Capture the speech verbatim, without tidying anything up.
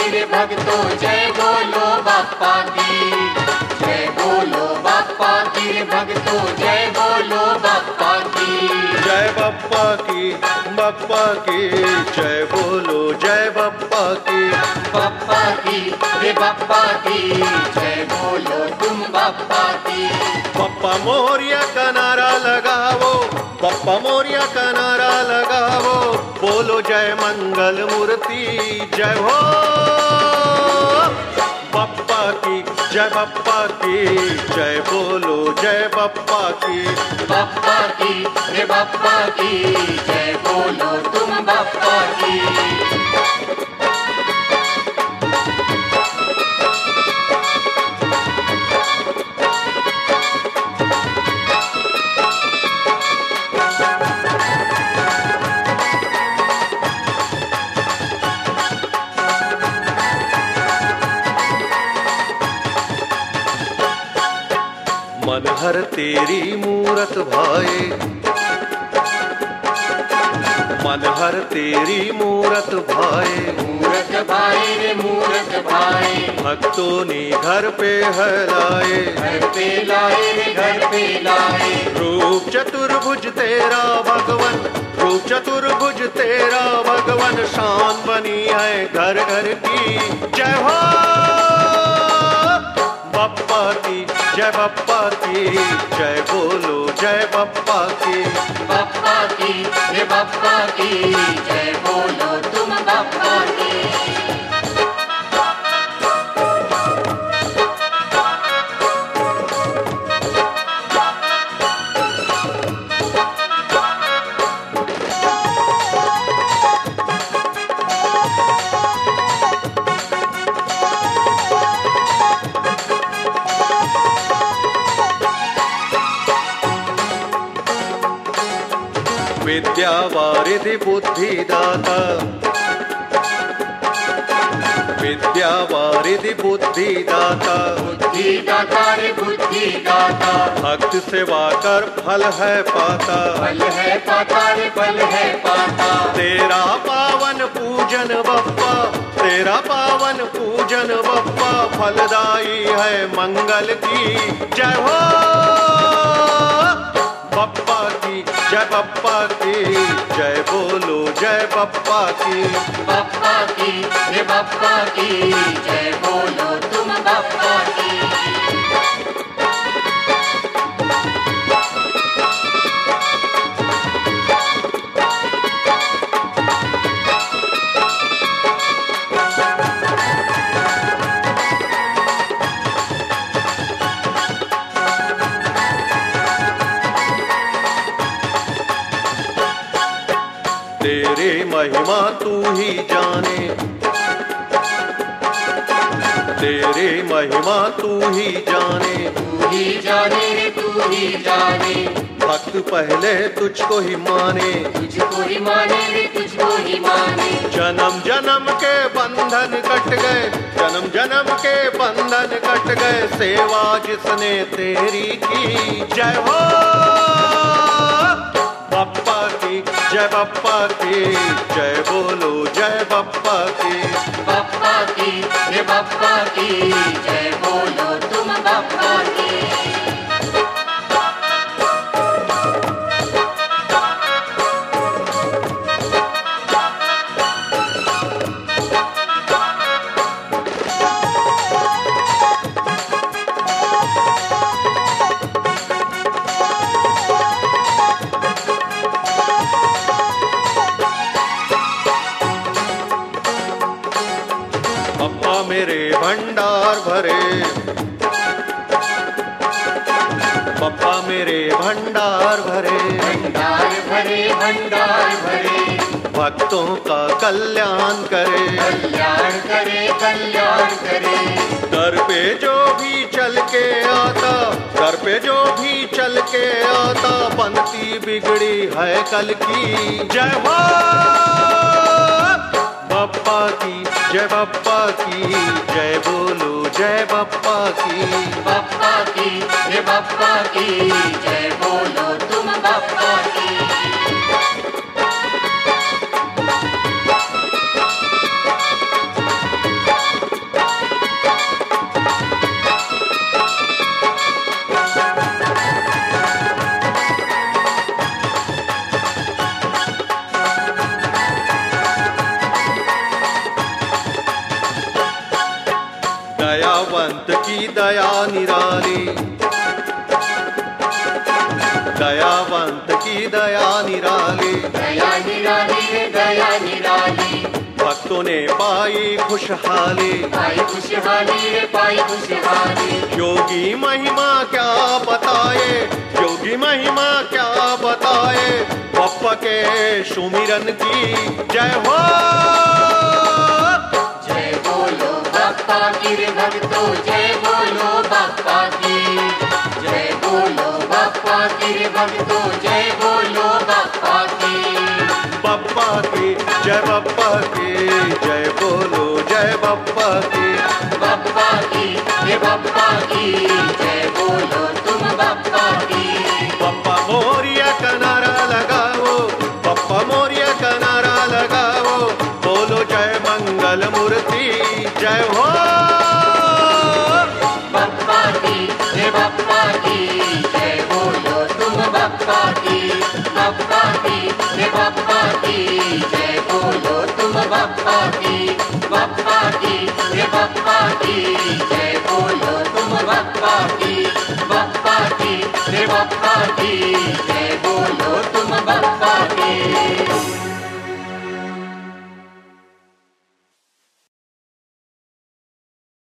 रे भक्तों जय बोलो बाप्पा की, जय बोलो बाप्पा की रे भक्तों जय बोलो बाप्पा की, जय बाप्पा की, बाप्पा की जय बोलो, जय बाप्पा की, बाप्पा की रे बाप्पा की जय बोलो तुम बाप्पा की। बाप्पा मोरिया का नारा लगाओ, बाप्पा मोरिया का नारा लगाओ, बोलो जय मंगल मूर्ति जय हो बाप्पा की, जय बाप्पा की जय बोलो, जय बाप्पा की, बाप्पा की रे बाप्पा की जय बोलो तुम बाप्पा की। मन हर तेरी मूरत भाए, मन हर तेरी मूरत भाए, मूरत भाई रे मूरत भाई, भक्तों ने घर पे है लाए, घर पे लाए रे घर पे लाए, रूप चतुर्भुज तेरा भगवन, रूप चतुर्भुज तेरा भगवन, शान बनी है घर घर की जय हो बाप्पा की, जय बाप्पा की जय बोलो, जय बाप्पा की, बाप्पा की रे बाप्पा की जय बोलो तुम बाप्पा की। विद्या वारिधि बुद्धिदाता, विद्या वारिधि बुद्धिदाता, बुद्धिदाता रे बुद्धिदाता, भक्त सेवा कर फल है पाता, फल है पाता रे फल है पाता, तेरा पावन पूजन बप्पा, तेरा पावन पूजन बप्पा, फलदायी है मंगल की जय हो बाप्पा की, जय बाप्पा की जय बोलो, जय बाप्पा की, बाप्पा की रे बाप्पा की जय बोलो तुम बाप्पा की। तेरे महिमा तू ही जाने, तेरे महिमा तू ही जाने, तू ही जाने रे तू ही जाने, भक्त पहले तुझको ही माने, तुझको ही माने रे तुझको ही माने, जन्म जन्म के बंधन कट गए, जन्म जन्म के बंधन कट गए, सेवा जिसने तेरी की जय हो बाप्पा की, जय बाप्पा की जय बोलो, जय बाप्पा की, बाप्पा की रे बाप्पा की जय बोलो तुम बाप्पा की। बाप्पा मेरे भंडार भरे, बाप्पा मेरे भंडार भरे, भंडार भरे भंडार भरे, भक्तों का कल्याण करे, कल्याण करे कल्याण करे, दर पे जो भी चल के आता, दर पे जो भी चल के आता, बनती बिगड़ी है कल की जय हो बाप्पा की, जय बाप्पा की जय बोलो, जय बाप्पा की, बाप्पा की रे बाप्पा की जय बोलो तुम बाप्पा की। दयावंत की दया निराली, दयावंत की दया निराली, दया निराली है दया निराली। भक्तों ने पाई खुशहाली, पाई खुशहाली है पाई खुशहाली। योगी महिमा क्या बताए, योगी महिमा क्या बताए, बप्पा के सुमिरन की जय हो। जय बोलो बप्पा गिर भक्तों, जय बोलो बप्पा की, जय बोलो बप्पा गिर भक्तों, जय बोलो बप्पा की। बप्पा की जय, बप्पा की जय, बोलो जय बप्पा की। बप्पा की ये बप्पा की जय, बोलो तुम बप्पा की। बप्पा मोरिया का नारा लगाओ, बप्पा मोरिया का नारा लगाओ, बोलो जय मंगल मूर्ति जय हो। बप्पा की ये बप्पा की जय, बोलो तुम बप्पा की। बप्पा की ये बप्पा की जय, बोलो तुम बप्पा की। बप्पा की ये बप्पा की जय, बोलो तुम बप्पा की। बप्पा की ये बप्पा की जय, बोलो